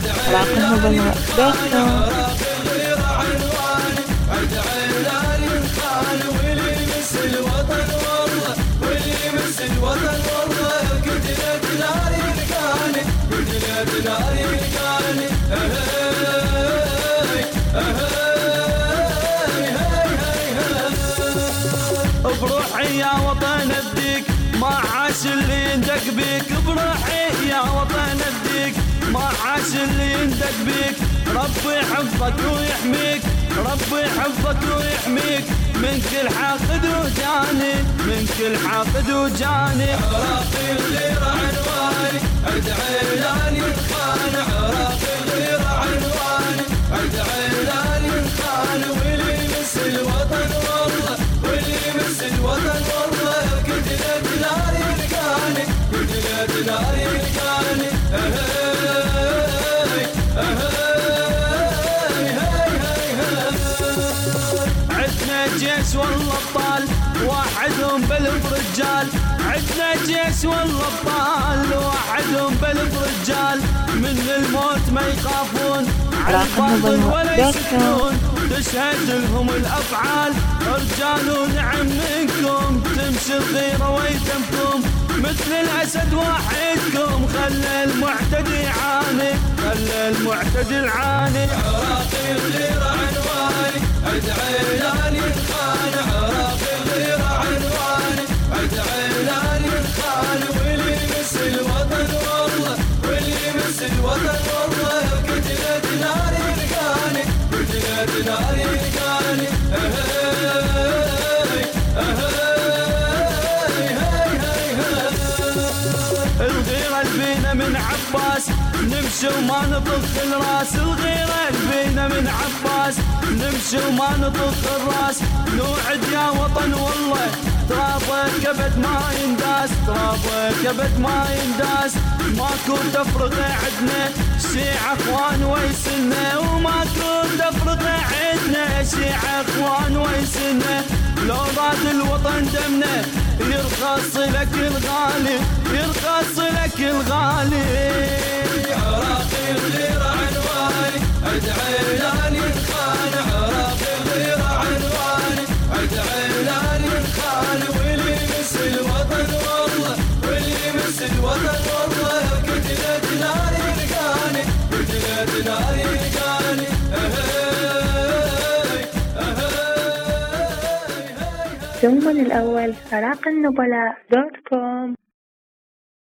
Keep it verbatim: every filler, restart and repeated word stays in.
عراق النبلاء دوت كوم. بروحي يا وطن ابديك ما عاش اللي يندق بيك، بروحي يا وطن ابديك ما عاش اللي يندق بيك. ربي يحفظك ويحميك، ربي يحفظك ويحميك من كل حاقد وجاني، من كل حاقد وجاني. عراقي الغيرة عنواني ادعي لاني الخان، عراقي الغيرة عنواني ادعي لاني الخان. واللي يمس الوطن والله، واللي يمس الوطن والله قتلت نار يلقاني، قتلت نار يلقاني. اهي اهي عدنا جيش والله ابطال واحدهم بلف رجال، عدنا جيش والله ابطال واحدهم بلف رجال. من الموت ما يخافون على الباطل ولا يسكتون، تشهد لهم الافعال رجال ونعم منكم. تمشي الغيره ويتمكم مثل الاسد وحيدكم، خلى المعتدي يعاني، خلى المعتدي يعاني. عراقي الغيره عنواني ادعي لاني الخان، عراقي الغيره عنواني ادعي لاني الخان. واللي يمس الوطن والله، واللي يمس الوطن والله قتلت نار يلقاني، قتلت نار يلقاني. اهي اهي الغيرة البينا من عباس نمشي وما نطخ الراس، الغيرة البينا من عباس نمشي وما نطخ الراس. نوعد يا وطن والله ترابك ابد ما ينداس، ترابك ابد ما ينداس. ماكو تفرقة عدنا شيعة اخوان ويسنا، وماكو تفرقة عدنا شيعة اخوان ويسنا. لو راد الوطن دمنا يرخص لك الغالي، يرخص لك الغالي. عراقي الغيرة عنواني ادعي لاني الخان، عراقي الغيرة عنواني ادعي لاني الخان. واللي يمس الوطن والله، واللي يمس الوطن والله قتلت نار يلقاني، قتلت نار يلقاني. ثم الأول عراق النبلاء دوت كوم.